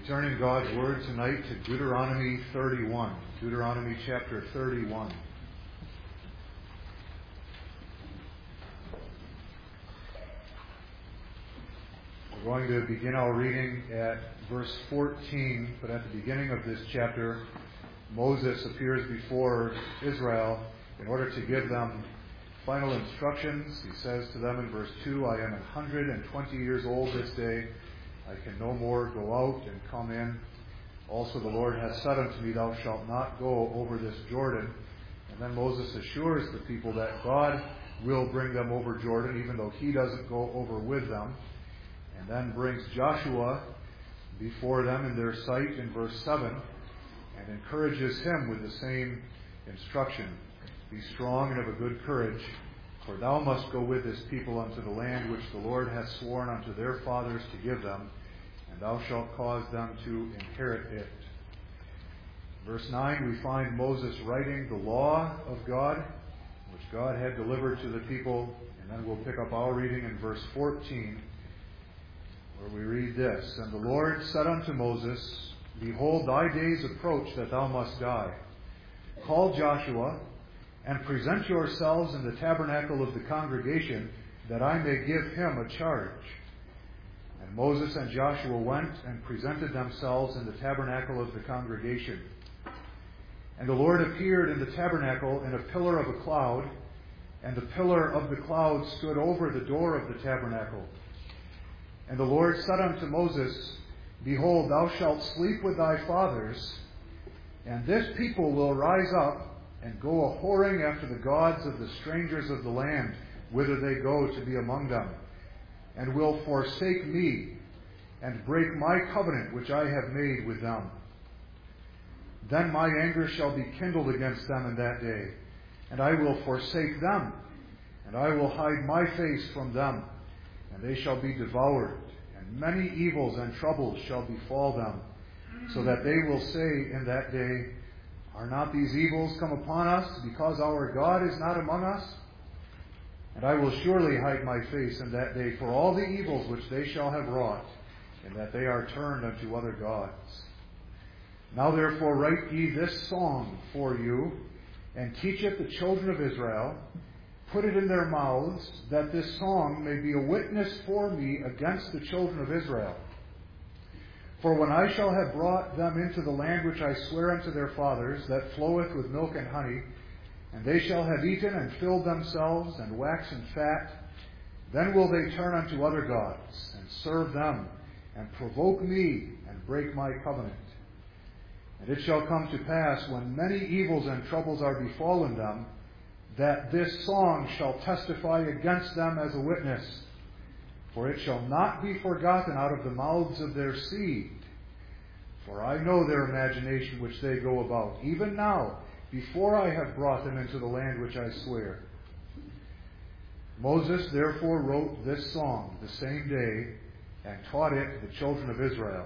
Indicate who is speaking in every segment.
Speaker 1: Turning God's Word tonight to Deuteronomy 31. Deuteronomy chapter 31. We're going to begin our reading at verse 14, but at the beginning of this chapter, Moses appears before Israel in order to give them final instructions. He says to them in verse 2, I am 120 years old this day. I can no more go out and come in. Also the Lord has said unto me, Thou shalt not go over this Jordan. And then Moses assures the people that God will bring them over Jordan, even though he doesn't go over with them. And then brings Joshua before them in their sight in verse 7 and encourages him with the same instruction. Be strong and of a good courage, for thou must go with this people unto the land which the Lord hath sworn unto their fathers to give them, and thou shalt cause them to inherit it. Verse 9, we find Moses writing the law of God, which God had delivered to the people, and then we'll pick up our reading in verse 14, where we read this, And the Lord said unto Moses, Behold, thy days approach that thou must die. Call Joshua, and present yourselves in the tabernacle of the congregation, that I may give him a charge. And Moses and Joshua went and presented themselves in the tabernacle of the congregation. And the Lord appeared in the tabernacle in a pillar of a cloud, and the pillar of the cloud stood over the door of the tabernacle. And the Lord said unto Moses, Behold, thou shalt sleep with thy fathers, and this people will rise up and go a-whoring after the gods of the strangers of the land, whither they go to be among them, and will forsake me, and break my covenant which I have made with them. Then my anger shall be kindled against them in that day, and I will forsake them, and I will hide my face from them, and they shall be devoured, and many evils and troubles shall befall them, so that they will say in that day, Are not these evils come upon us, because our God is not among us? And I will surely hide my face in that day for all the evils which they shall have wrought, in that they are turned unto other gods. Now therefore write ye this song for you, and teach it the children of Israel. Put it in their mouths, that this song may be a witness for me against the children of Israel. For when I shall have brought them into the land which I swear unto their fathers, that floweth with milk and honey, and they shall have eaten and filled themselves, and waxen fat, then will they turn unto other gods, and serve them, and provoke me, and break my covenant. And it shall come to pass, when many evils and troubles are befallen them, that this song shall testify against them as a witness. For it shall not be forgotten out of the mouths of their seed. For I know their imagination which they go about, even now, before I have brought them into the land which I swear. Moses therefore wrote this song the same day, and taught it to the children of Israel.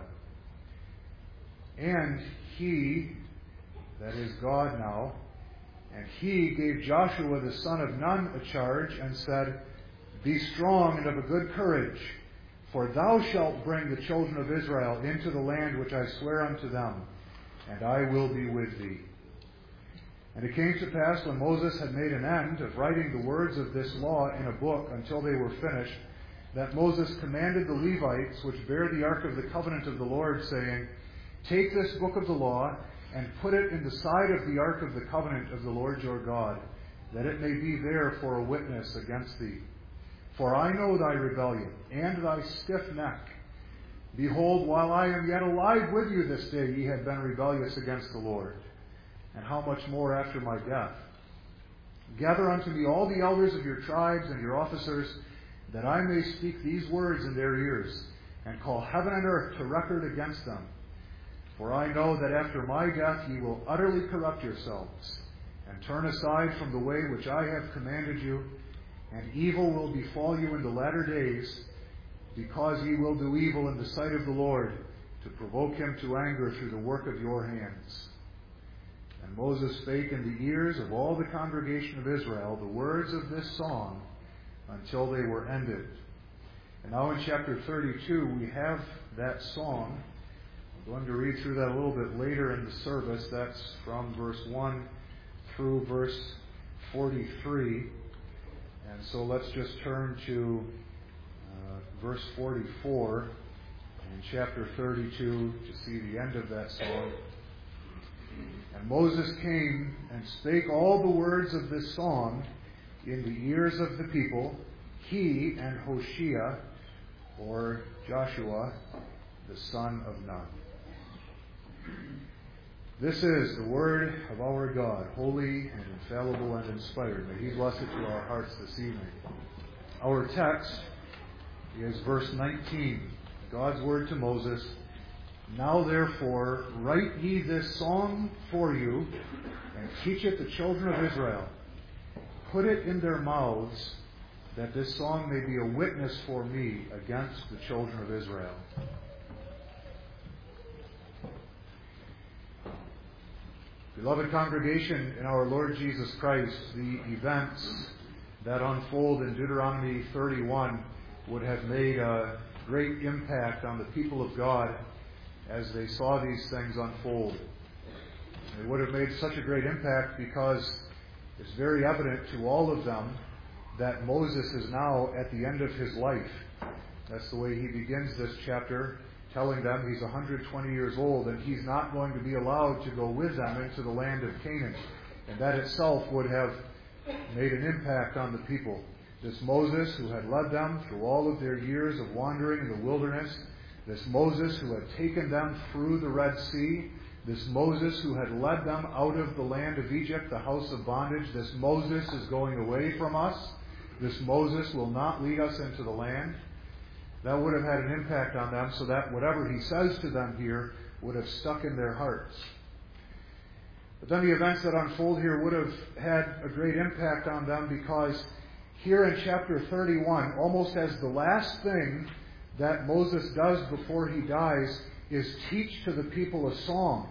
Speaker 1: And he, that is God now, and he gave Joshua the son of Nun a charge, and said, Be strong and of a good courage, for thou shalt bring the children of Israel into the land which I swear unto them, and I will be with thee. And it came to pass, when Moses had made an end of writing the words of this law in a book until they were finished, that Moses commanded the Levites, which bear the ark of the covenant of the Lord, saying, Take this book of the law, and put it in the side of the ark of the covenant of the Lord your God, that it may be there for a witness against thee. For I know thy rebellion, and thy stiff neck. Behold, while I am yet alive with you this day, ye have been rebellious against the Lord. And how much more after my death? Gather unto me all the elders of your tribes and your officers, that I may speak these words in their ears, and call heaven and earth to record against them. For I know that after my death ye will utterly corrupt yourselves, and turn aside from the way which I have commanded you, and evil will befall you in the latter days, because ye will do evil in the sight of the Lord, to provoke him to anger through the work of your hands. And Moses spake in the ears of all the congregation of Israel the words of this song, until they were ended. And now in chapter 32 we have that song, I'm going to read through that a little bit later in the service. That's from verse 1 through verse 43. And so let's just turn to verse 44 in chapter 32 to see the end of that song. And Moses came and spake all the words of this song in the ears of the people, he and Hoshea, or Joshua, the son of Nun. This is the word of our God, holy and infallible and inspired. May He bless it to our hearts this evening. Our text is verse 19, God's word to Moses. Now therefore write ye this song for you, and teach it the children of Israel. Put it in their mouths, that this song may be a witness for me against the children of Israel. Beloved congregation in our Lord Jesus Christ, the events that unfold in Deuteronomy 31 would have made a great impact on the people of God as they saw these things unfold. It would have made such a great impact because it's very evident to all of them that Moses is now at the end of his life. That's the way he begins this chapter, telling them he's 120 years old and he's not going to be allowed to go with them into the land of Canaan. And that itself would have made an impact on the people. This Moses who had led them through all of their years of wandering in the wilderness, this Moses who had taken them through the Red Sea, this Moses who had led them out of the land of Egypt, the house of bondage, this Moses is going away from us. This Moses will not lead us into the land. That would have had an impact on them so that whatever he says to them here would have stuck in their hearts. But then the events that unfold here would have had a great impact on them because here in chapter 31, almost as the last thing that Moses does before he dies is teach to the people a song.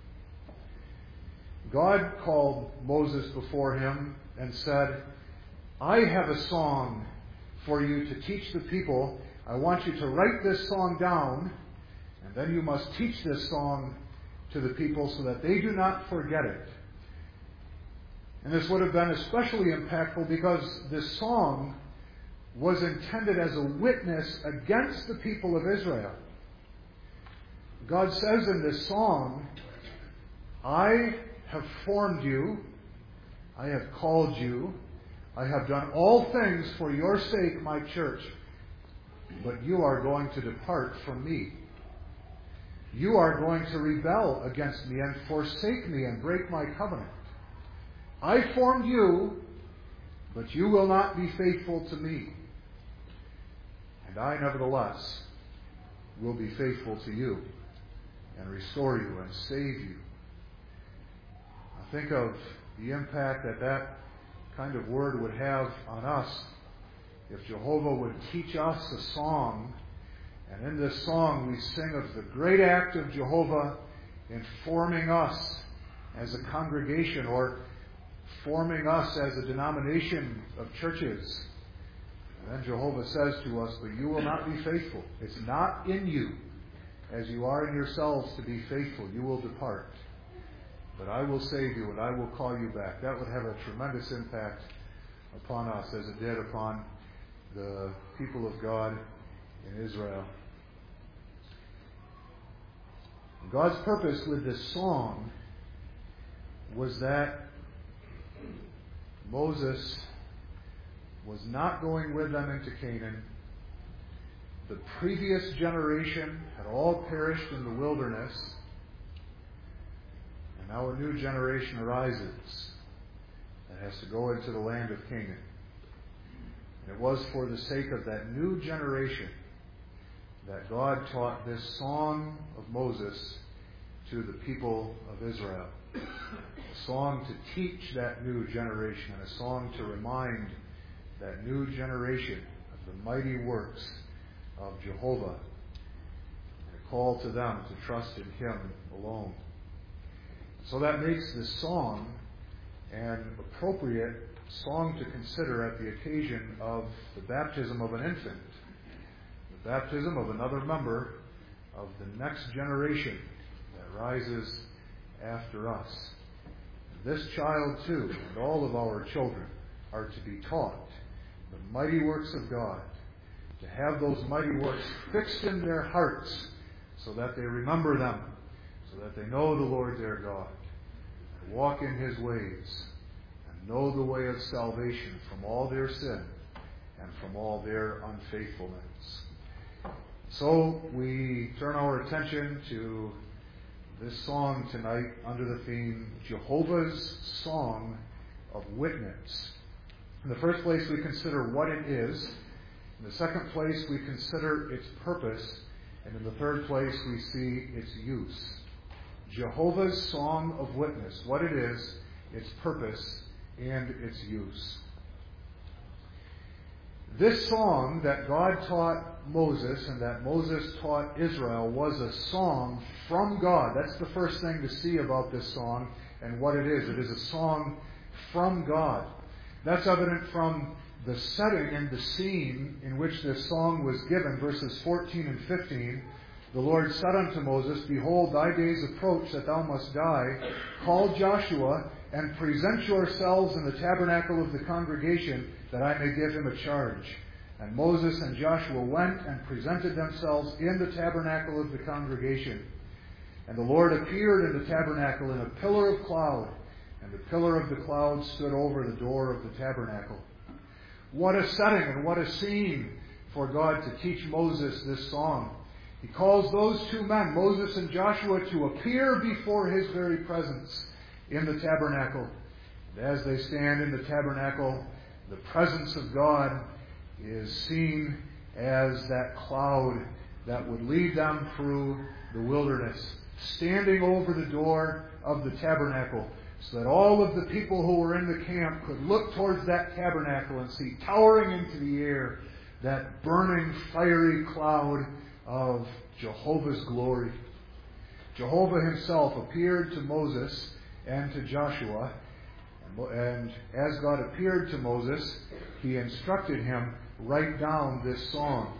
Speaker 1: God called Moses before him and said, I have a song for you to teach the people. I want you to write this song down, and then you must teach this song to the people so that they do not forget it. And this would have been especially impactful because this song was intended as a witness against the people of Israel. God says in this song, I have formed you, I have called you, I have done all things for your sake, my church, but you are going to depart from me. You are going to rebel against me and forsake me and break my covenant. I formed you, but you will not be faithful to me. And I, nevertheless, will be faithful to you and restore you and save you. Now think of the impact that that kind of word would have on us if Jehovah would teach us a song, and in this song we sing of the great act of Jehovah in forming us as a congregation or forming us as a denomination of churches. And then Jehovah says to us, but you will not be faithful. It's not in you, as you are in yourselves, to be faithful. You will depart. But I will save you and I will call you back. That would have a tremendous impact upon us as it did upon the people of God in Israel. God's purpose with this song was that Moses was not going with them into Canaan. The previous generation had all perished in the wilderness. And now a new generation arises that has to go into the land of Canaan. And it was for the sake of that new generation that God taught this song of Moses to the people of Israel. A song to teach that new generation, and a song to remind that new generation of the mighty works of Jehovah, and a call to them to trust in Him alone. So that makes this song an appropriate song to consider at the occasion of the baptism of an infant, the baptism of another member of the next generation that rises after us. This child, too, and all of our children, are to be taught the mighty works of God, to have those mighty works fixed in their hearts so that they remember them, so that they know the Lord their God, and walk in His ways, and know the way of salvation from all their sin and from all their unfaithfulness. So we turn our attention to this song tonight under the theme, Jehovah's Song of Witness. In the first place, we consider what it is. In the second place, we consider its purpose. And in the third place, we see its use. Jehovah's Song of Witness, what it is, its purpose, and its use. This song that God taught Moses and that Moses taught Israel was a song from God. That's the first thing to see about this song and what it is. It is a song from God. That's evident from the setting and the scene in which this song was given, verses 14 and 15. The Lord said unto Moses, Behold, thy days approach that thou must die. Call Joshua and present yourselves in the tabernacle of the congregation, that I may give him a charge. And Moses and Joshua went and presented themselves in the tabernacle of the congregation. And the Lord appeared in the tabernacle in a pillar of cloud, and the pillar of the cloud stood over the door of the tabernacle. What a setting and what a scene for God to teach Moses this song. He calls those two men, Moses and Joshua, to appear before His very presence in the tabernacle. And as they stand in the tabernacle, the presence of God is seen as that cloud that would lead them through the wilderness, standing over the door of the tabernacle, so that all of the people who were in the camp could look towards that tabernacle and see towering into the air that burning, fiery cloud of Jehovah's glory. Jehovah Himself appeared to Moses and to Joshua, and as God appeared to Moses, He instructed him, write down this song.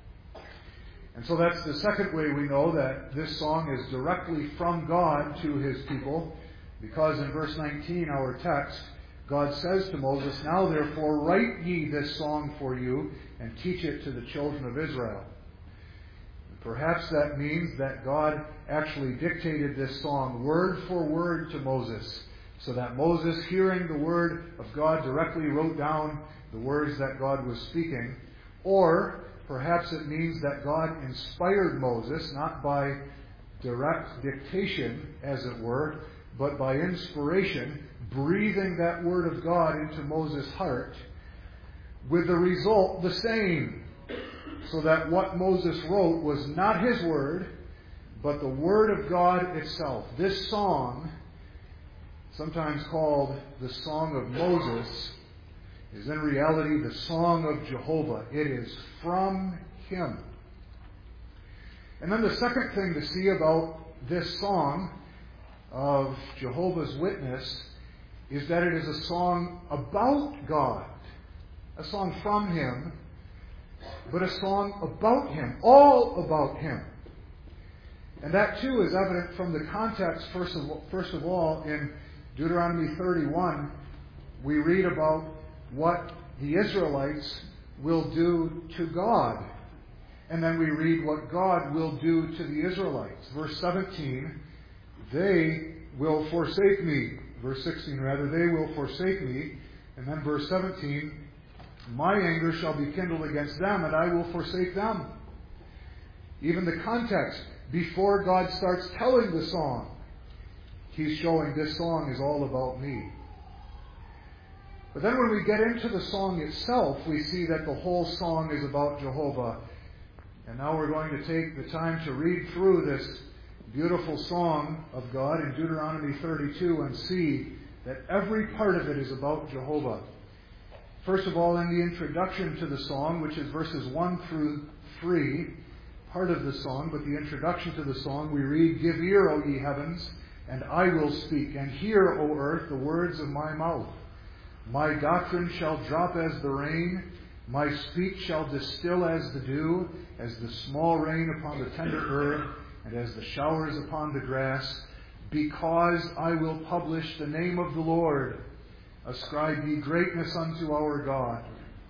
Speaker 1: And so that's the second way we know that this song is directly from God to His people, because in verse 19, our text, God says to Moses, Now therefore write ye this song for you, and teach it to the children of Israel. And perhaps that means that God actually dictated this song word for word to Moses, so that Moses, hearing the word of God, directly wrote down the words that God was speaking. Or perhaps it means that God inspired Moses, not by direct dictation, as it were, but by inspiration, breathing that word of God into Moses' heart, with the result the same, so that what Moses wrote was not his word, but the word of God itself. This song, sometimes called the Song of Moses, is in reality the Song of Jehovah. It is from Him. And then the second thing to see about this song of Jehovah's Witness is that it is a song about God. A song from Him, but a song about Him. All about Him. And that too is evident from the context, first of all, in Deuteronomy 31, we read about what the Israelites will do to God. And then we read what God will do to the Israelites. Verse 17, they will forsake me. Verse 16, rather, they will forsake me. And then verse 17, my anger shall be kindled against them, and I will forsake them. Even the context, before God starts telling the song, He's showing this song is all about me. But then when we get into the song itself, we see that the whole song is about Jehovah. And now we're going to take the time to read through this beautiful song of God in Deuteronomy 32 and see that every part of it is about Jehovah. First of all, in the introduction to the song, which is verses 1 through 3, part of the song, but the introduction to the song, we read, Give ear, O ye heavens, and I will speak, and hear, O earth, the words of my mouth. My doctrine shall drop as the rain, My speech shall distill as the dew, as the small rain upon the tender herb, and as the showers upon the grass, because I will publish the name of the Lord. Ascribe ye greatness unto our God.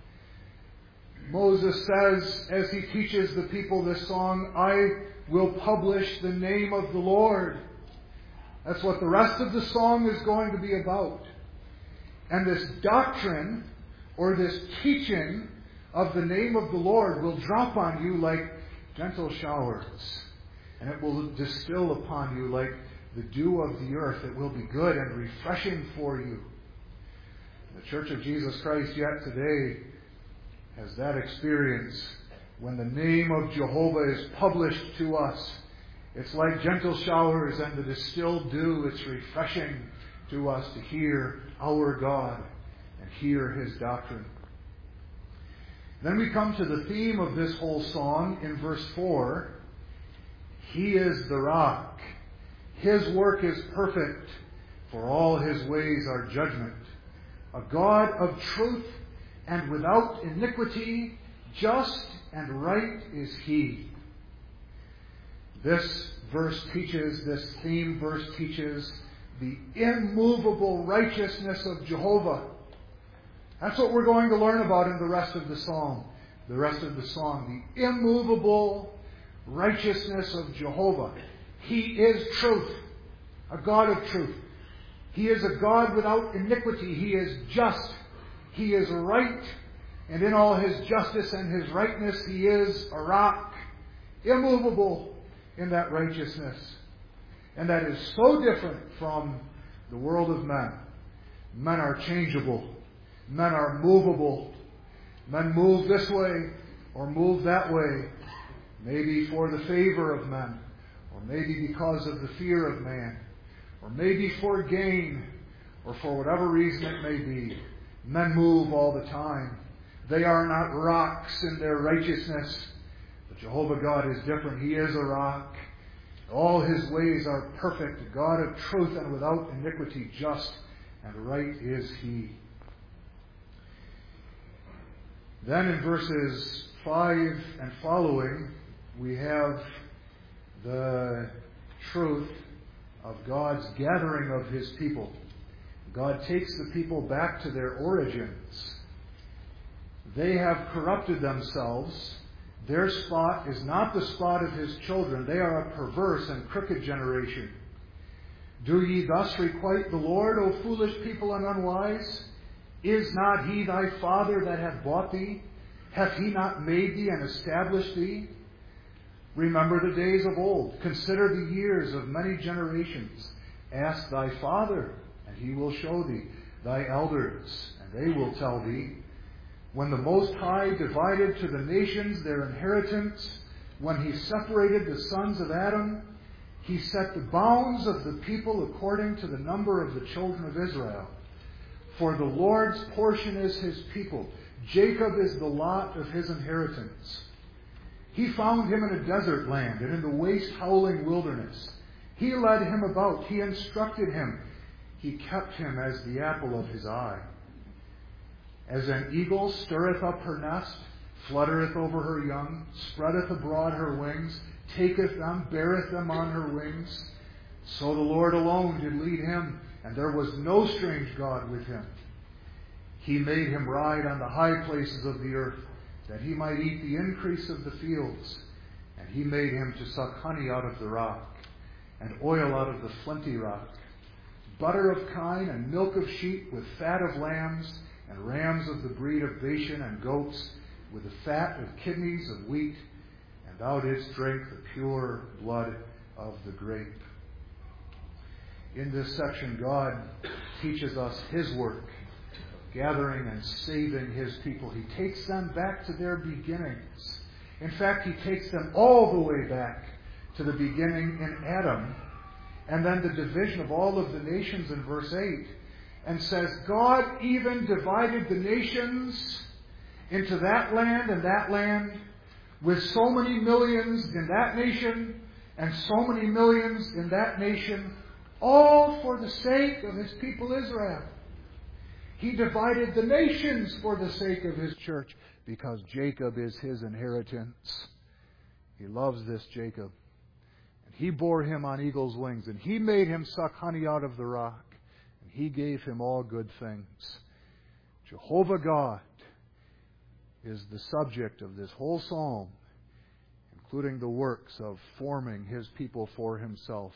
Speaker 1: Moses says, as he teaches the people this song, I will publish the name of the Lord. That's what the rest of the song is going to be about. And this doctrine, or this teaching of the name of the Lord, will drop on you like gentle showers. And it will distill upon you like the dew of the earth. It will be good and refreshing for you. The Church of Jesus Christ yet today has that experience. When the name of Jehovah is published to us, it's like gentle showers and the distilled dew. It's refreshing to us to hear our God and hear His doctrine. Then we come to the theme of this whole song in verse 4. He is the rock. His work is perfect, for all His ways are judgment. A God of truth and without iniquity, just and right is He. This theme verse teaches the immovable righteousness of Jehovah. That's what we're going to learn about in the rest of the psalm. The rest of the song. The immovable righteousness of Jehovah. He is truth. A God of truth. He is a God without iniquity. He is just. He is right. And in all His justice and His rightness, He is a rock. Immovable in that righteousness. And that is so different from the world of men. Men are changeable. Men are movable. Men move this way or move that way. Maybe for the favor of men. Or maybe because of the fear of man. Or maybe for gain. Or for whatever reason it may be. Men move all the time. They are not rocks in their righteousness. But Jehovah God is different. He is a rock. All His ways are perfect. A God of truth and without iniquity, just and right is He. Then in verses 5 and following, we have the truth of God's gathering of His people. God takes the people back to their origins. They have corrupted themselves. Their spot is not the spot of His children. They are a perverse and crooked generation. Do ye thus requite the Lord, O foolish people and unwise? Is not He thy Father that hath bought thee? Hath He not made thee and established thee? Remember the days of old. Consider the years of many generations. Ask thy father, and he will show thee. Thy elders, and they will tell thee. When the Most High divided to the nations their inheritance, when He separated the sons of Adam, He set the bounds of the people according to the number of the children of Israel. For the Lord's portion is His people. Jacob is the lot of His inheritance. He found him in a desert land and in the waste howling wilderness. He led him about. He instructed him. He kept him as the apple of His eye. As an eagle stirreth up her nest, fluttereth over her young, spreadeth abroad her wings, taketh them, beareth them on her wings. So the Lord alone did lead him, and there was no strange God with him. He made him ride on the high places of the earth, that he might eat the increase of the fields. And He made him to suck honey out of the rock, and oil out of the flinty rock, butter of kine and milk of sheep, with fat of lambs, and rams of the breed of Bashan, and goats, with the fat of kidneys of wheat, and thou didst drink the pure blood of the grape. In this section, God teaches us His work, gathering and saving His people. He takes them back to their beginnings. In fact, He takes them all the way back to the beginning in Adam, and then the division of all of the nations in verse 8, and says, God even divided the nations into that land and that land, with so many millions in that nation and so many millions in that nation, all for the sake of His people Israel. He divided the nations for the sake of His church, because Jacob is His inheritance. He loves this Jacob. And He bore him on eagle's wings, and He made him suck honey out of the rock, and He gave him all good things. Jehovah God is the subject of this whole psalm, including the works of forming His people for Himself.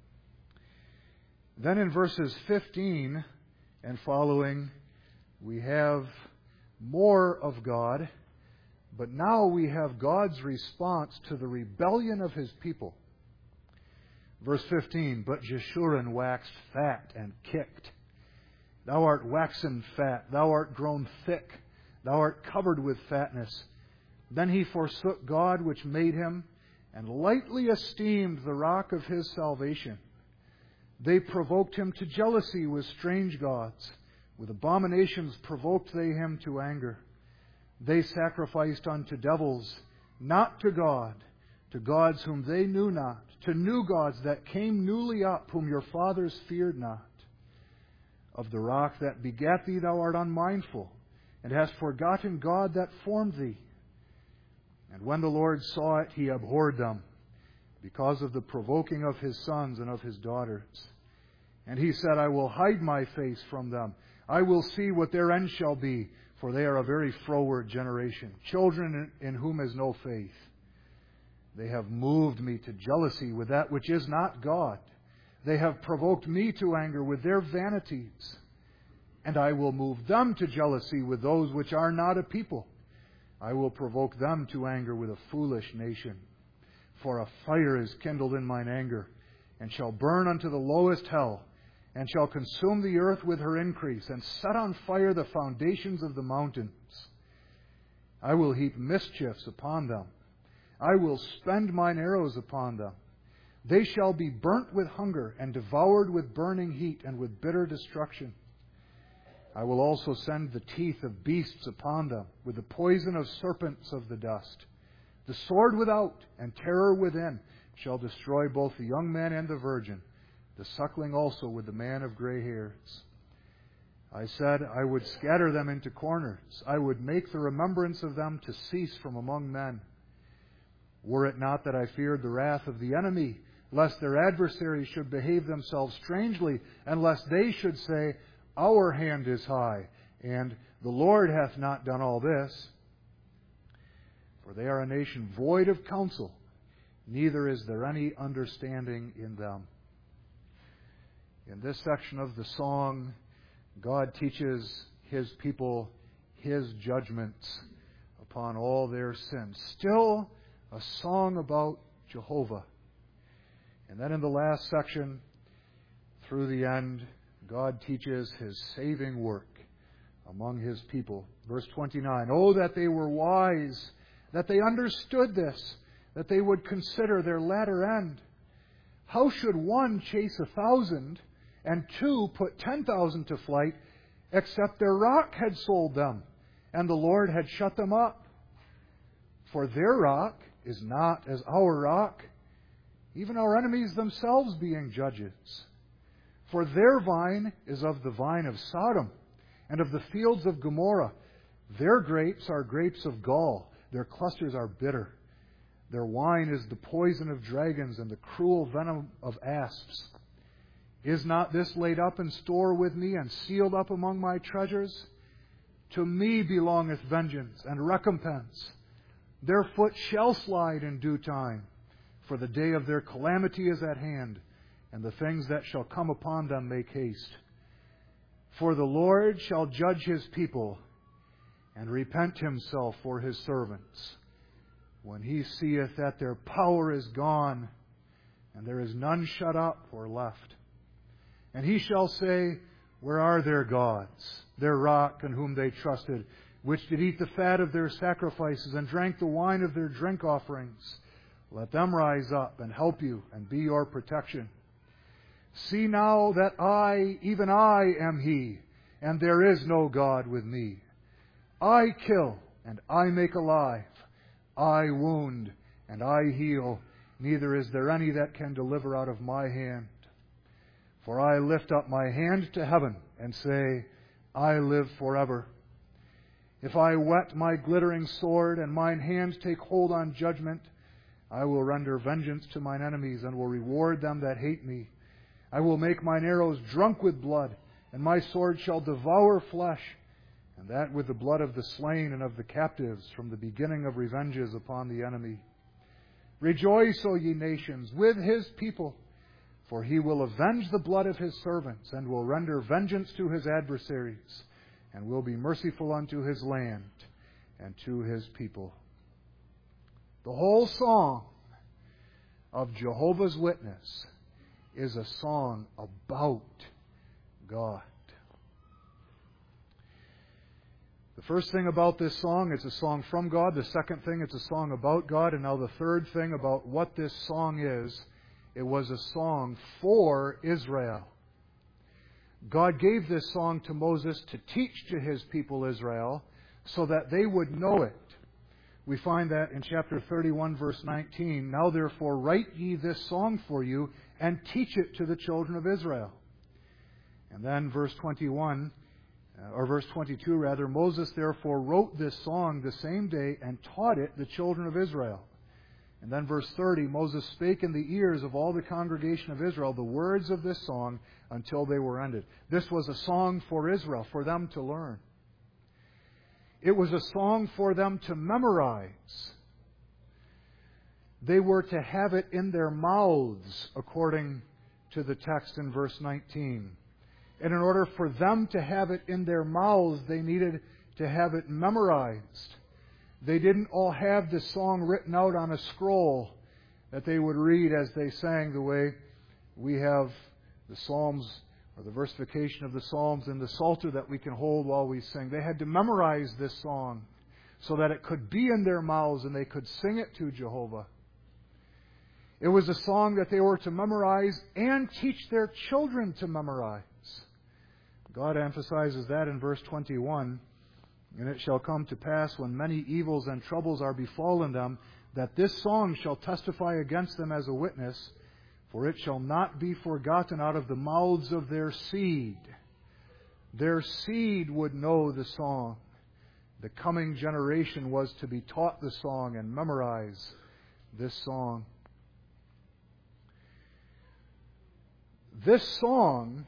Speaker 1: Then in verses 15 and following, we have more of God, but now we have God's response to the rebellion of His people. Verse 15, but Jeshurun waxed fat and kicked. Thou art waxen fat, thou art grown thick, thou art covered with fatness. Then he forsook God which made him, and lightly esteemed the rock of his salvation. They provoked him to jealousy with strange gods. With abominations provoked they him to anger. They sacrificed unto devils, not to God, to gods whom they knew not, to new gods that came newly up, whom your fathers feared not. Of the rock that begat thee thou art unmindful, and hast forgotten God that formed thee. And when the Lord saw it, He abhorred them, because of the provoking of His sons and of His daughters. And He said, I will hide my face from them. I will see what their end shall be, for they are a very froward generation, children in whom is no faith. They have moved me to jealousy with that which is not God. They have provoked me to anger with their vanities. And I will move them to jealousy with those which are not a people. I will provoke them to anger with a foolish nation. For a fire is kindled in mine anger, and shall burn unto the lowest hell, and shall consume the earth with her increase, and set on fire the foundations of the mountains. I will heap mischiefs upon them. I will spend mine arrows upon them. They shall be burnt with hunger, and devoured with burning heat, and with bitter destruction. I will also send the teeth of beasts upon them, with the poison of serpents of the dust. The sword without, and terror within, shall destroy both the young man and the virgin, the suckling also with the man of gray hairs. I said, I would scatter them into corners. I would make the remembrance of them to cease from among men. Were it not that I feared the wrath of the enemy, lest their adversaries should behave themselves strangely, and lest they should say, Our hand is high, and the Lord hath not done all this. For they are a nation void of counsel, neither is there any understanding in them. In this section of the song, God teaches His people His judgments upon all their sins. Still a song about Jehovah. And then in the last section, through the end, God teaches His saving work among His people. Verse 29, Oh, that they were wise, that they understood this, that they would consider their latter end. How should one chase 1,000, and two put 10,000 to flight, except their rock had sold them, and the Lord had shut them up? For their rock is not as our rock, even our enemies themselves being judges. For their vine is of the vine of Sodom, and of the fields of Gomorrah. Their grapes are grapes of gall, their clusters are bitter. Their wine is the poison of dragons, and the cruel venom of asps. Is not this laid up in store with me, and sealed up among my treasures? To me belongeth vengeance and recompense. Their foot shall slide in due time, for the day of their calamity is at hand, and the things that shall come upon them make haste. For the Lord shall judge His people, and repent Himself for His servants, when He seeth that their power is gone, and there is none shut up or left. And He shall say, Where are their gods, their rock in whom they trusted, which did eat the fat of their sacrifices, and drank the wine of their drink offerings? Let them rise up and help you, and be your protection. See now that I, even I, am He, and there is no God with me. I kill, and I make alive. I wound, and I heal. Neither is there any that can deliver out of my hand. For I lift up my hand to heaven, and say, I live forever. If I whet my glittering sword, and mine hands take hold on judgment, I will render vengeance to mine enemies, and will reward them that hate me. I will make mine arrows drunk with blood, and my sword shall devour flesh, and that with the blood of the slain and of the captives, from the beginning of revenges upon the enemy. Rejoice, O ye nations, with his people, for he will avenge the blood of his servants, and will render vengeance to his adversaries, and will be merciful unto his land and to his people. The whole song of Jehovah's Witness is a song about God. The first thing about this song, it's a song from God. The second thing, it's a song about God. And now the third thing about what this song is, it was a song for Israel. God gave this song to Moses to teach to his people Israel so that they would know it. We find that in chapter 31, verse 19. Now therefore write ye this song for you, and teach it to the children of Israel. And then verse 21, or verse 22 rather, Moses therefore wrote this song the same day and taught it the children of Israel. And then verse 30, Moses spake in the ears of all the congregation of Israel the words of this song until they were ended. This was a song for Israel, for them to learn. It was a song for them to memorize. They were to have it in their mouths, according to the text in verse 19. And in order for them to have it in their mouths, they needed to have it memorized. They didn't all have this song written out on a scroll that they would read as they sang, the way we have the Psalms or the versification of the Psalms in the Psalter that we can hold while we sing. They had to memorize this song so that it could be in their mouths and they could sing it to Jehovah. It was a song that they were to memorize and teach their children to memorize. God emphasizes that in verse 21. And it shall come to pass, when many evils and troubles are befallen them, that this song shall testify against them as a witness, for it shall not be forgotten out of the mouths of their seed. Their seed would know the song. The coming generation was to be taught the song and memorize this song. This song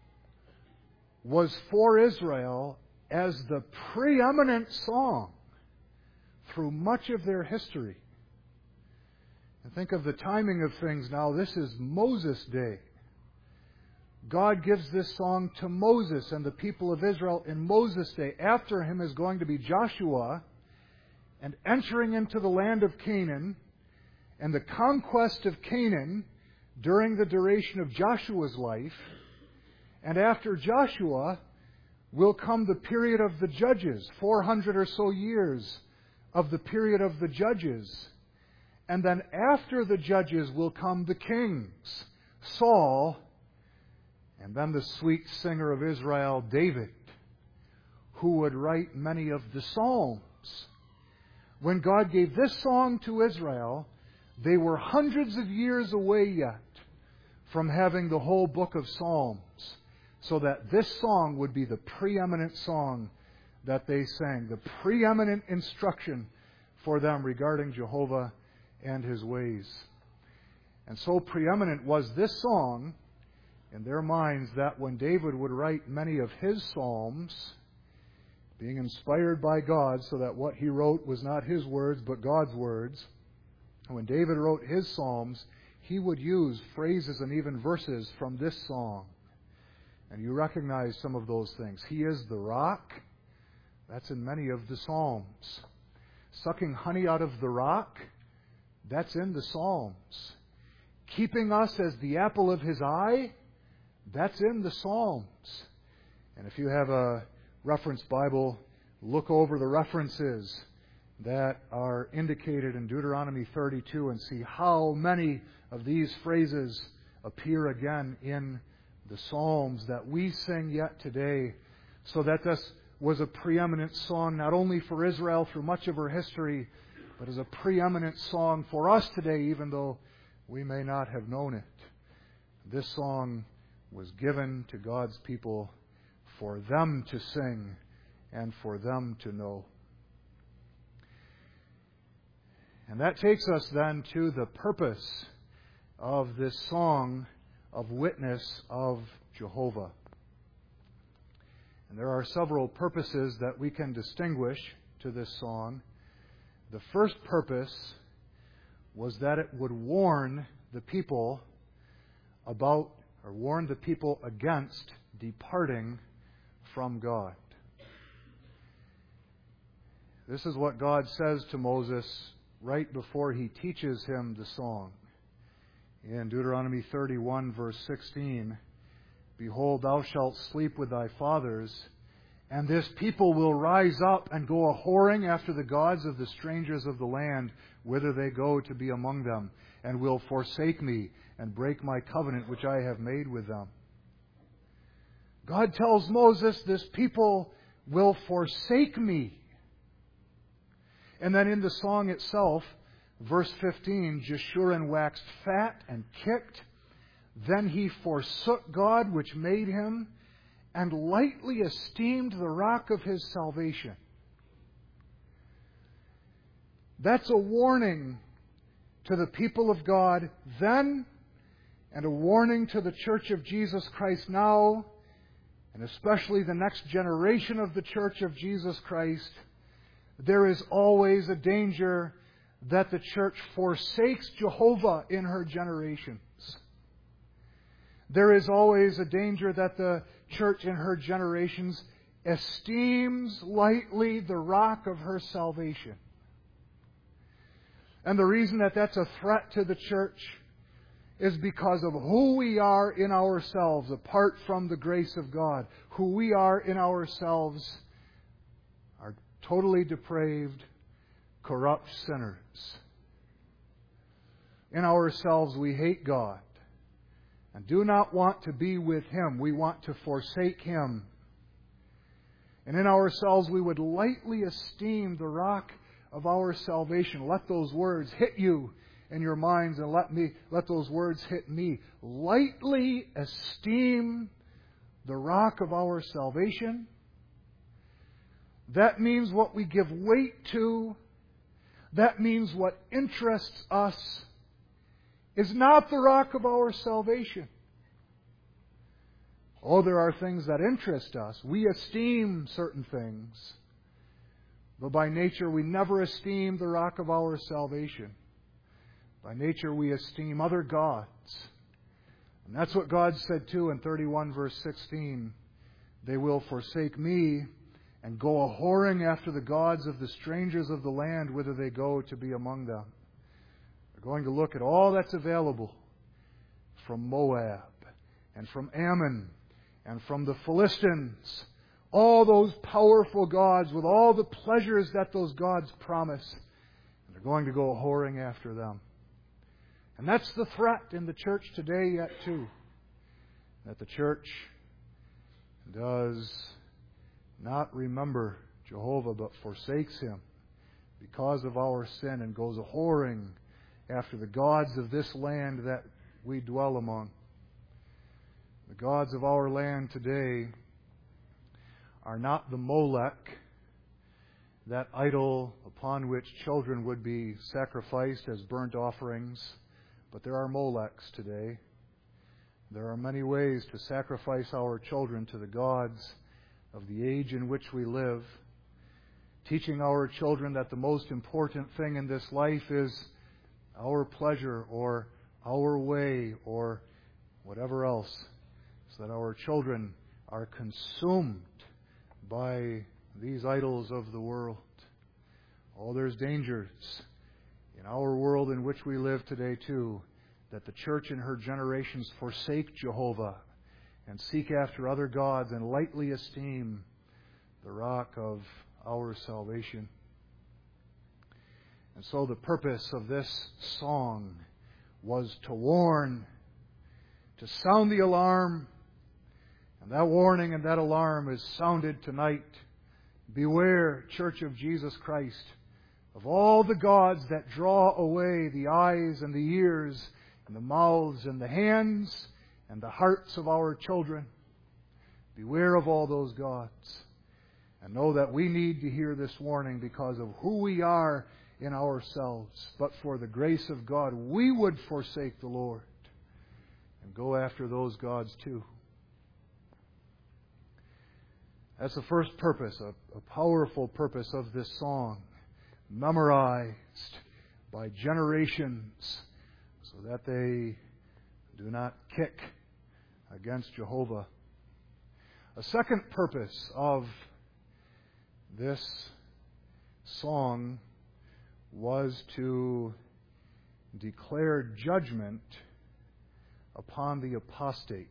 Speaker 1: was for Israel as the preeminent song through much of their history. And think of the timing of things now. This is Moses' day. God gives this song to Moses and the people of Israel in Moses' day. After him is going to be Joshua, and entering into the land of Canaan, and the conquest of Canaan during the duration of Joshua's life. And after Joshua will come the period of the judges, 400 or so years of the period of the judges. And then after the judges will come the kings, Saul, and then the sweet singer of Israel, David, who would write many of the Psalms. When God gave this song to Israel, they were hundreds of years away yet from having the whole book of Psalms, so that this song would be the preeminent song that they sang, the preeminent instruction for them regarding Jehovah and His ways. And so preeminent was this song in their minds that when David would write many of his psalms, being inspired by God, so that what he wrote was not his words but God's words, when David wrote his psalms, he would use phrases and even verses from this song. And you recognize some of those things. He is the rock. That's in many of the Psalms. Sucking honey out of the rock. That's in the Psalms. Keeping us as the apple of His eye. That's in the Psalms. And if you have a reference Bible, look over the references that are indicated in Deuteronomy 32 and see how many of these phrases appear again in the Psalms that we sing yet today, so that this was a preeminent song not only for Israel through much of her history, but as a preeminent song for us today, even though we may not have known it. This song was given to God's people for them to sing and for them to know. And that takes us then to the purpose of this song of witness of Jehovah. And there are several purposes that we can distinguish to this song. The first purpose was that it would warn the people about, or warn the people against departing from God. This is what God says to Moses right before He teaches him the song. In Deuteronomy 31, verse 16, "Behold, thou shalt sleep with thy fathers, and this people will rise up and go a-whoring after the gods of the strangers of the land, whither they go to be among them, and will forsake me, and break my covenant which I have made with them." God tells Moses, this people will forsake me. And then in the song itself, verse 15, "Jeshurun waxed fat and kicked. Then he forsook God which made him, and lightly esteemed the rock of his salvation." That's a warning to the people of God then, and a warning to the Church of Jesus Christ now, and especially the next generation of the Church of Jesus Christ. There is always a danger that the church forsakes Jehovah in her generations. There is always a danger that the church in her generations esteems lightly the rock of her salvation. And the reason that that's a threat to the church is because of who we are in ourselves, apart from the grace of God. Who we are in ourselves are totally depraved, corrupt sinners. In ourselves we hate God and do not want to be with Him. We want to forsake Him. And in ourselves we would lightly esteem the rock of our salvation. Let those words hit you in your minds, and let those words hit me. Lightly esteem the rock of our salvation. That means what we give weight to. That means what interests us is not the rock of our salvation. Oh, there are things that interest us. We esteem certain things. But by nature, we never esteem the rock of our salvation. By nature, we esteem other gods. And that's what God said too in 31 verse 16. "They will forsake me and go a-whoring after the gods of the strangers of the land, whither they go to be among them." We're going to look at all that's available from Moab and from Ammon and from the Philistines. All those powerful gods with all the pleasures that those gods promise. And they're going to go a-whoring after them. And that's the threat in the church today yet too. That the church does not remember Jehovah, but forsakes Him because of our sin and goes a-whoring after the gods of this land that we dwell among. The gods of our land today are not the Molech, that idol upon which children would be sacrificed as burnt offerings, but there are Molechs today. There are many ways to sacrifice our children to the gods of the age in which we live, teaching our children that the most important thing in this life is our pleasure or our way or whatever else, so that our children are consumed by these idols of the world. Oh, there's dangers in our world in which we live today too, that the church in her generations forsake Jehovah and seek after other gods and lightly esteem the rock of our salvation. And so the purpose of this song was to warn, to sound the alarm. And that warning and that alarm is sounded tonight. Beware, Church of Jesus Christ, of all the gods that draw away the eyes and the ears and the mouths and the hands and the hearts of our children. Beware of all those gods. And know that we need to hear this warning because of who we are in ourselves. But for the grace of God, we would forsake the Lord and go after those gods too. That's the first purpose, a powerful purpose of this song, memorized by generations so that they do not kick against Jehovah. A second purpose of this song was to declare judgment upon the apostate.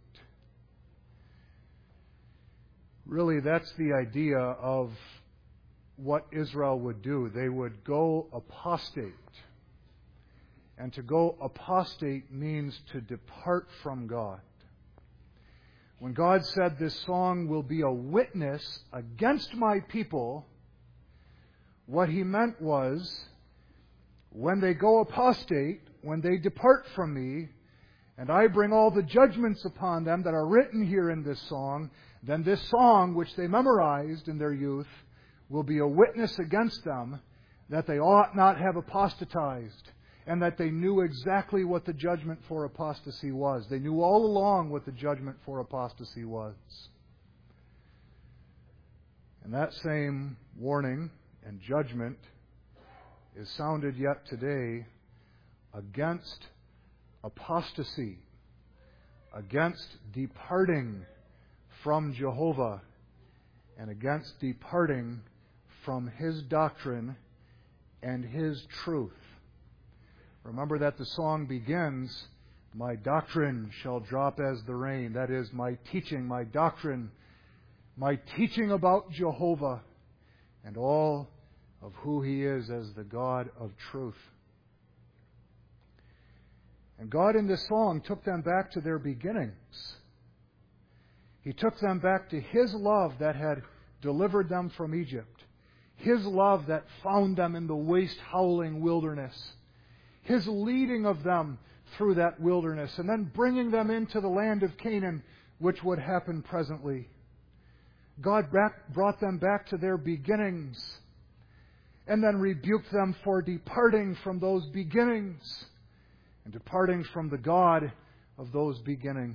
Speaker 1: Really, that's the idea of what Israel would do. They would go apostate. And to go apostate means to depart from God. When God said this song will be a witness against my people, what He meant was, when they go apostate, when they depart from me, and I bring all the judgments upon them that are written here in this song, then this song, which they memorized in their youth, will be a witness against them that they ought not have apostatized, and that they knew exactly what the judgment for apostasy was. They knew all along what the judgment for apostasy was. And that same warning and judgment is sounded yet today against apostasy, against departing from Jehovah, and against departing from His doctrine and His truth. Remember that the song begins, my doctrine shall drop as the rain. That is, my teaching, my doctrine, my teaching about Jehovah and all of who He is as the God of truth. And God in this song took them back to their beginnings. He took them back to His love that had delivered them from Egypt. His love that found them in the waste, howling wilderness. His leading of them through that wilderness and then bringing them into the land of Canaan, which would happen presently. God brought them back to their beginnings and then rebuked them for departing from those beginnings and departing from the God of those beginnings.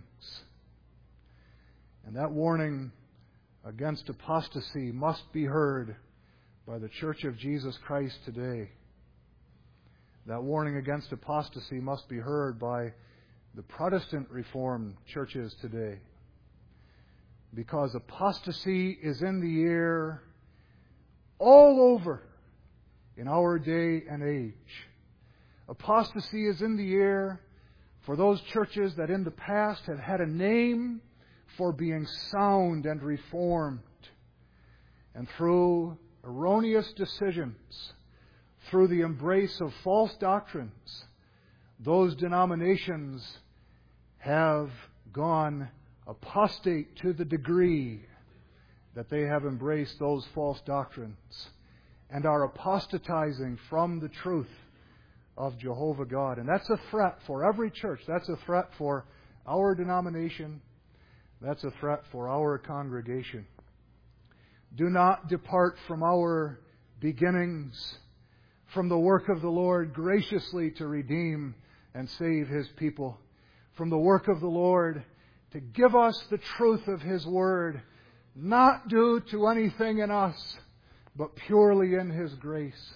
Speaker 1: And that warning against apostasy must be heard by the Church of Jesus Christ today. That warning against apostasy must be heard by the Protestant Reformed churches today. Because apostasy is in the air all over in our day and age. Apostasy is in the air for those churches that in the past have had a name for being sound and reformed. And through erroneous decisions, through the embrace of false doctrines, those denominations have gone apostate to the degree that they have embraced those false doctrines and are apostatizing from the truth of Jehovah God. And that's a threat for every church. That's a threat for our denomination. That's a threat for our congregation. Do not depart from our beginnings, from the work of the Lord graciously to redeem and save His people, from the work of the Lord to give us the truth of His Word, not due to anything in us, but purely in His grace.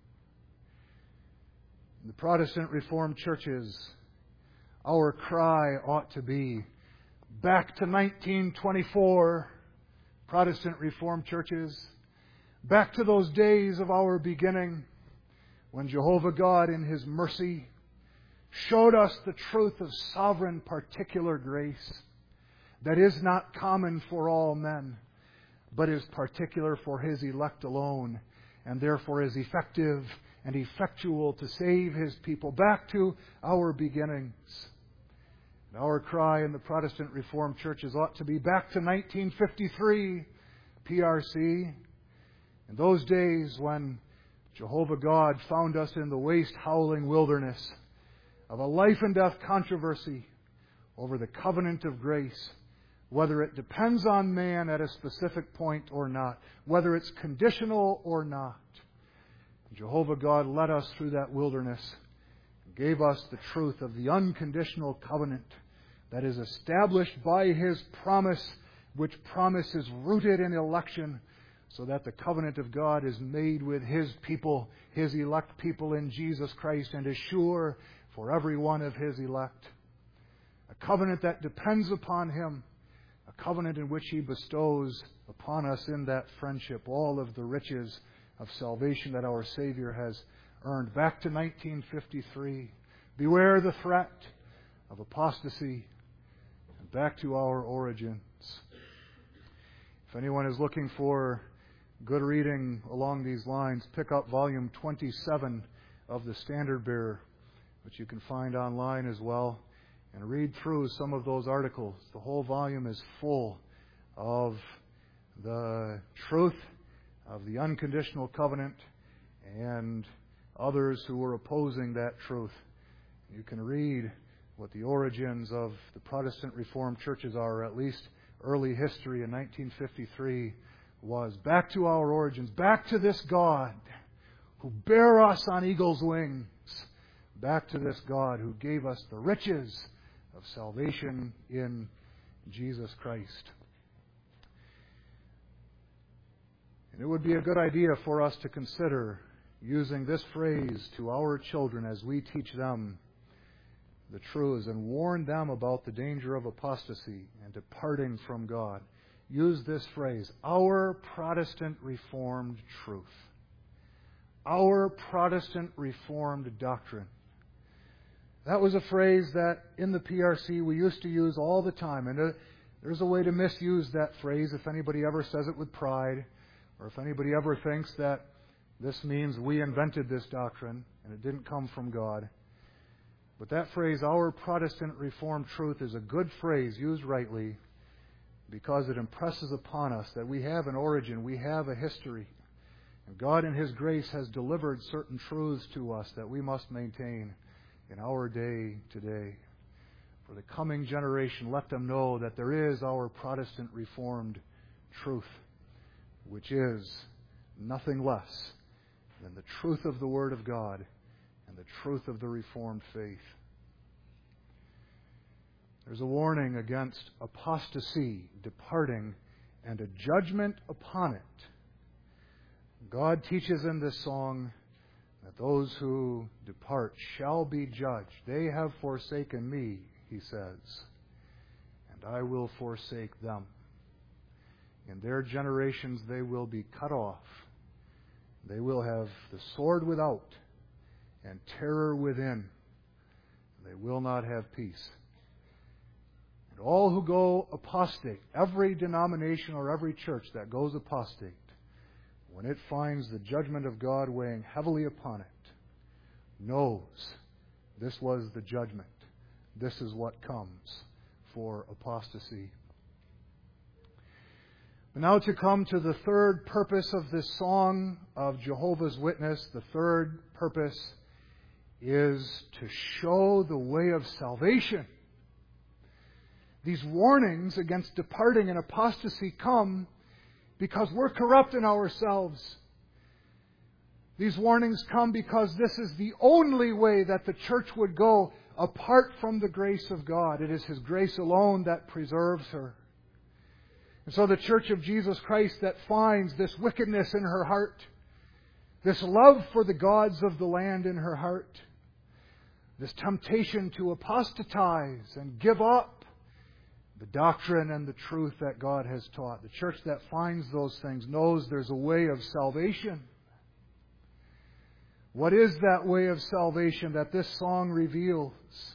Speaker 1: In the Protestant Reformed churches, our cry ought to be, back to 1924, Protestant Reformed churches, back to those days of our beginning, when Jehovah God in His mercy showed us the truth of sovereign particular grace that is not common for all men, but is particular for His elect alone, and therefore is effective and effectual to save His people. Back to our beginnings. And our cry in the Protestant Reformed churches ought to be back to 1953 PRC, in those days when Jehovah God found us in the waste, howling wilderness of a life and death controversy over the covenant of grace, whether it depends on man at a specific point or not, whether it's conditional or not. Jehovah God led us through that wilderness, gave us the truth of the unconditional covenant that is established by His promise, which promise is rooted in election, so that the covenant of God is made with His people, His elect people in Jesus Christ, and is sure for every one of His elect. A covenant that depends upon Him, a covenant in which He bestows upon us in that friendship all of the riches of salvation that our Savior has earned. Back to 1953. Beware the threat of apostasy. And back to our origins. If anyone is looking for good reading along these lines, pick up volume 27 of the Standard Bearer, which you can find online as well, and read through some of those articles. The whole volume is full of the truth of the unconditional covenant and others who were opposing that truth. You can read what the origins of the Protestant Reformed churches are, or at least early history in 1953 was. Back to our origins, back to this God who bare us on eagle's wings, back to this God who gave us the riches of salvation in Jesus Christ. And it would be a good idea for us to consider using this phrase to our children as we teach them the truths and warn them about the danger of apostasy and departing from God. Use this phrase, our Protestant Reformed truth. Our Protestant Reformed doctrine. That was a phrase that in the PRC we used to use all the time. And there's a way to misuse that phrase if anybody ever says it with pride, or if anybody ever thinks that this means we invented this doctrine and it didn't come from God. But that phrase, our Protestant Reformed truth, is a good phrase used rightly because it impresses upon us that we have an origin, we have a history. And God in His grace has delivered certain truths to us that we must maintain in our day today. For the coming generation, let them know that there is our Protestant Reformed truth, which is nothing less than the truth of the Word of God and the truth of the Reformed faith. There's a warning against apostasy, departing, and a judgment upon it. God teaches in this song that those who depart shall be judged. They have forsaken me, He says, and I will forsake them. In their generations they will be cut off. They will have the sword without and terror within. They will not have peace. And all who go apostate, every denomination or every church that goes apostate, when it finds the judgment of God weighing heavily upon it, knows this was the judgment. This is what comes for apostasy. But now to come to the third purpose of this song of Jehovah's Witness, the third purpose is to show the way of salvation. These warnings against departing and apostasy come because we're corrupt in ourselves. These warnings come because this is the only way that the church would go apart from the grace of God. It is His grace alone that preserves her. And so the Church of Jesus Christ that finds this wickedness in her heart, this love for the gods of the land in her heart, this temptation to apostatize and give up the doctrine and the truth that God has taught. The church that finds those things knows there's a way of salvation. What is that way of salvation that this song reveals?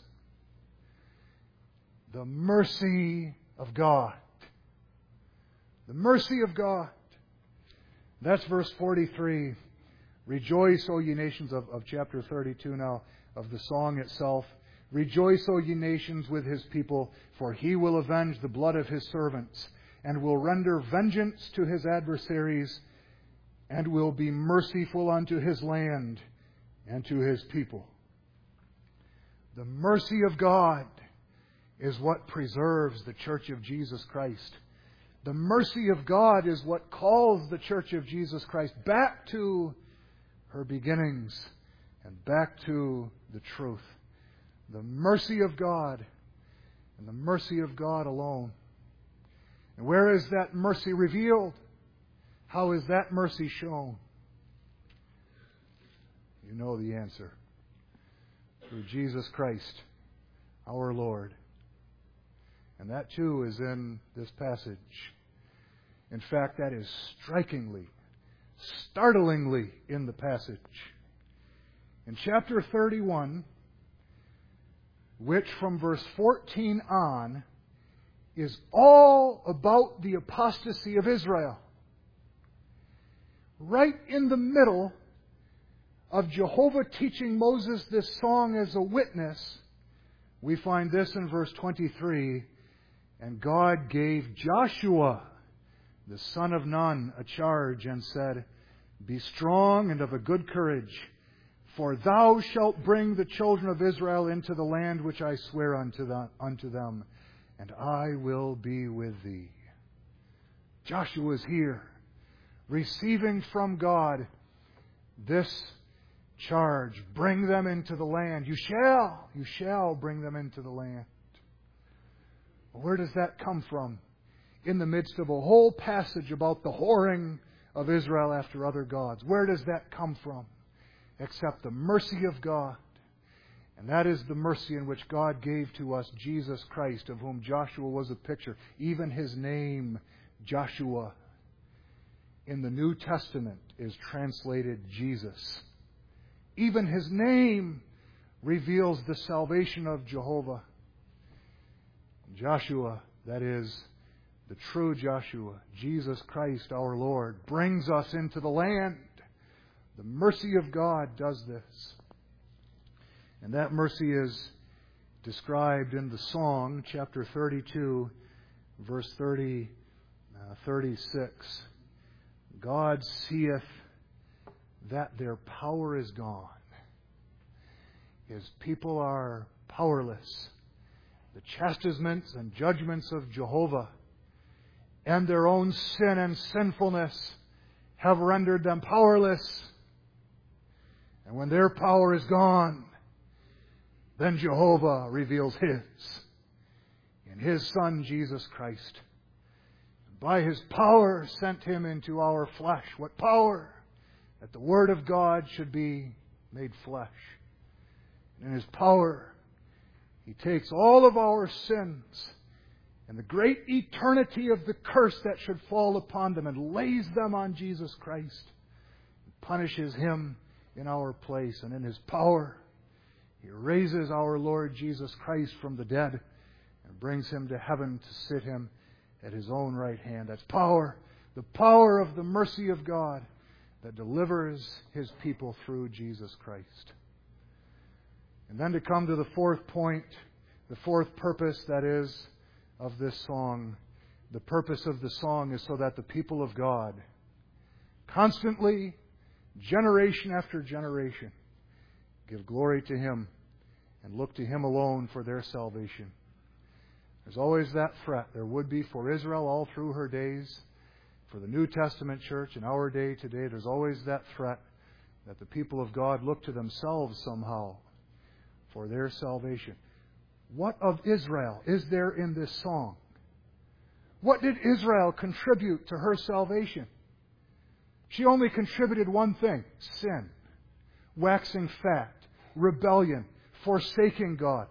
Speaker 1: The mercy of God. The mercy of God. That's verse 43. Rejoice, O ye nations, of chapter 32 now, of the song itself. Rejoice, O ye nations, with His people, for He will avenge the blood of His servants, and will render vengeance to His adversaries, and will be merciful unto His land and to His people. The mercy of God
Speaker 2: is what preserves the Church of Jesus Christ. The mercy of God is what calls the Church of Jesus Christ back to her beginnings and back to the truth. The mercy of God and the mercy of God alone. And where is that mercy revealed? How is that mercy shown? You know the answer. Through Jesus Christ, our Lord. And that too is in this passage. In fact, that is strikingly, startlingly in the passage. In chapter 31, which from verse 14 on is all about the apostasy of Israel. Right in the middle of Jehovah teaching Moses this song as a witness, we find this in verse 23. And God gave Joshua, the son of Nun, a charge and said, Be strong and of a good courage, for thou shalt bring the children of Israel into the land which I swear unto them, and I will be with thee. Joshua is here, receiving from God this charge. Bring them into the land. You shall bring them into the land. Where does that come from? In the midst of a whole passage about the whoring of Israel after other gods. Where does that come from? Except the mercy of God. And that is the mercy in which God gave to us Jesus Christ, of whom Joshua was a picture. Even his name, Joshua, in the New Testament is translated Jesus. Even his name reveals the salvation of Jehovah. Joshua, that is, the true Joshua, Jesus Christ our Lord, brings us into the land. The mercy of God does this. And that mercy is described in the song, chapter 32, verse 36. God seeth that their power is gone. His people are powerless. The chastisements and judgments of Jehovah and their own sin and sinfulness have rendered them powerless. And when their power is gone, then Jehovah reveals His in His Son, Jesus Christ. By His power sent Him into our flesh. What power? That the Word of God should be made flesh. And in His power, He takes all of our sins and the great eternity of the curse that should fall upon them and lays them on Jesus Christ. And punishes Him in our place. And in His power, He raises our Lord Jesus Christ from the dead and brings Him to heaven to sit Him at His own right hand. That's power. The power of the mercy of God that delivers His people through Jesus Christ. And then to come to the fourth point, the fourth purpose, that is, of this song. The purpose of the song is so that the people of God constantly, generation after generation, give glory to Him and look to Him alone for their salvation. There's always that threat. There would be for Israel all through her days, for the New Testament church in our day today. There's always that threat that the people of God look to themselves somehow for their salvation. What of Israel is there in this song? What did Israel contribute to her salvation? She only contributed one thing: sin, waxing fat, rebellion, forsaking God,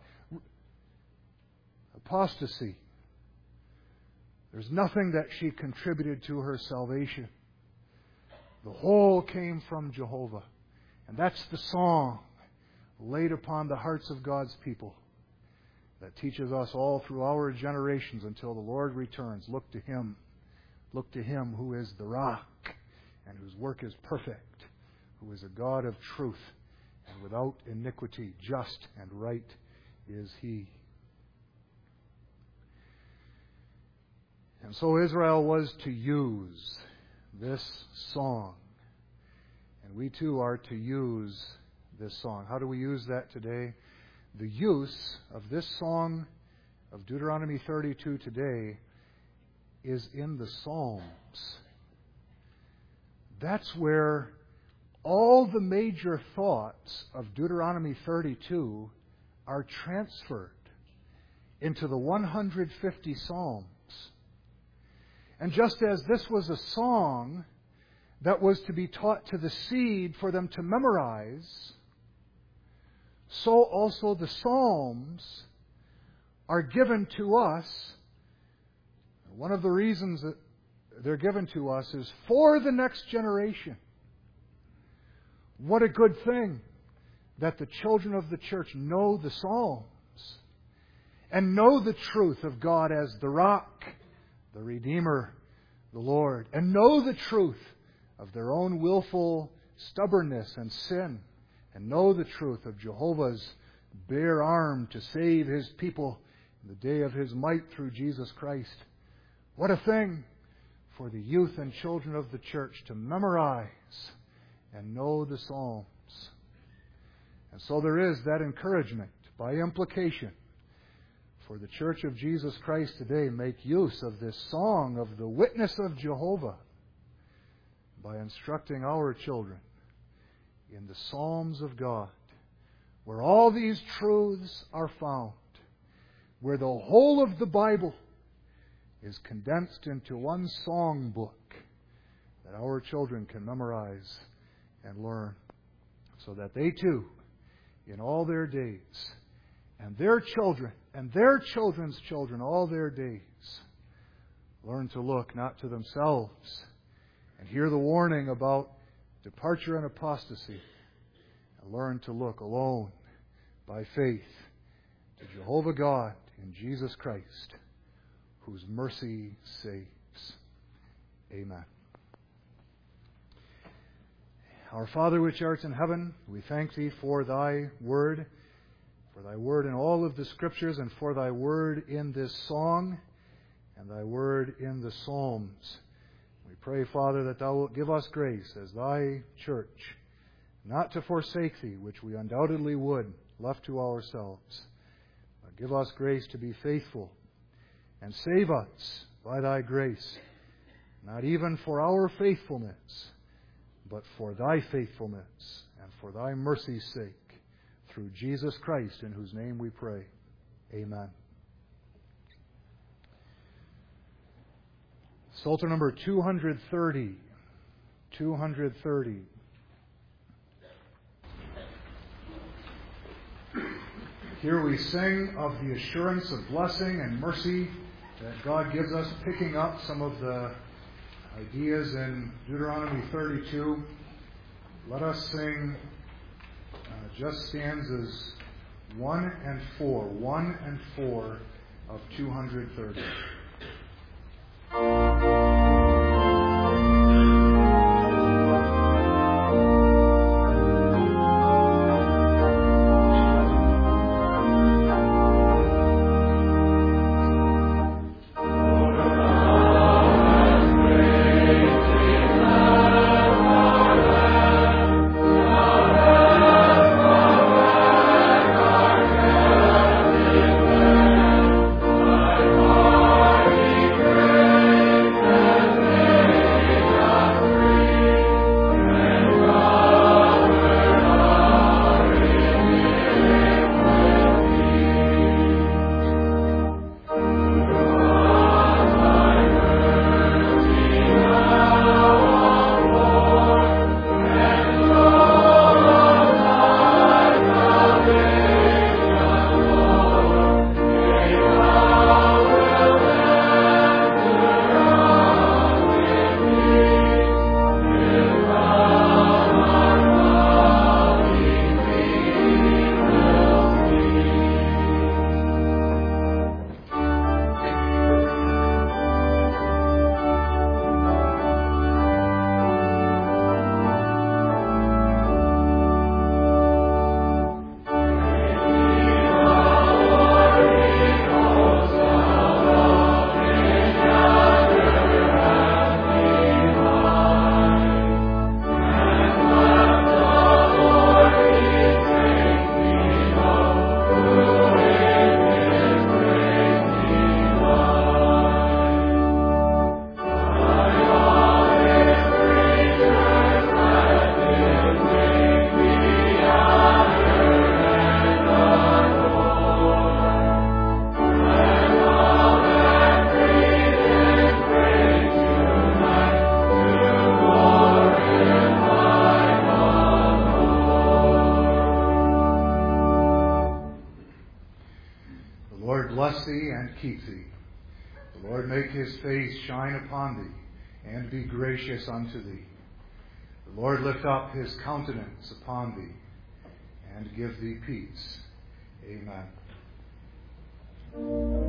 Speaker 2: apostasy. There's nothing that she contributed to her salvation. The whole came from Jehovah. And that's the song laid upon the hearts of God's people that teaches us all through our generations until the Lord returns. Look to Him. Look to Him who is the rock and whose work is perfect, who is a God of truth and without iniquity. Just and right is He. And so Israel was to use this song. And we too are to use this song. How do we use that today? The use of this song of Deuteronomy 32 today is in the Psalms. That's where all the major thoughts of Deuteronomy 32 are transferred into the 150 Psalms. And just as this was a song that was to be taught to the seed for them to memorize, so also the Psalms are given to us. One of the reasons that they're given to us is for the next generation. What a good thing that the children of the church know the Psalms and know the truth of God as the rock, the Redeemer, the Lord, and know the truth of their own willful stubbornness and sin, and know the truth of Jehovah's bare arm to save His people in the day of His might through Jesus Christ. What a thing for the youth and children of the church to memorize and know the Psalms. And so there is that encouragement by implication for the Church of Jesus Christ today. Make use of this song of the witness of Jehovah by instructing our children in the Psalms of God, where all these truths are found, where the whole of the Bible is condensed into one song book that our children can memorize and learn, so that they too, in all their days, and their children and their children's children all their days, learn to look not to themselves and hear the warning about departure and apostasy, and learn to look alone by faith to Jehovah God in Jesus Christ, whose mercy saves. Amen. Our Father which art in heaven, we thank Thee for Thy Word in all of the Scriptures, and for Thy Word in this song, and Thy Word in the Psalms. We pray, Father, that Thou wilt give us grace as Thy church, not to forsake Thee, which we undoubtedly would, left to ourselves, but give us grace to be faithful, and save us by Thy grace, not even for our faithfulness, but for Thy faithfulness and for Thy mercy's sake, through Jesus Christ, in whose name we pray. Amen. Psalter number 230. 230. Here we sing of the assurance of blessing and mercy that God gives us, picking up some of the ideas in Deuteronomy 32. Let us sing just stanzas 1 and 4. 1 and 4 of 230.
Speaker 3: Amen.
Speaker 1: thee and keep thee. The Lord make his face shine upon thee, and be gracious unto thee. The Lord lift up his countenance upon thee, and give thee peace. Amen.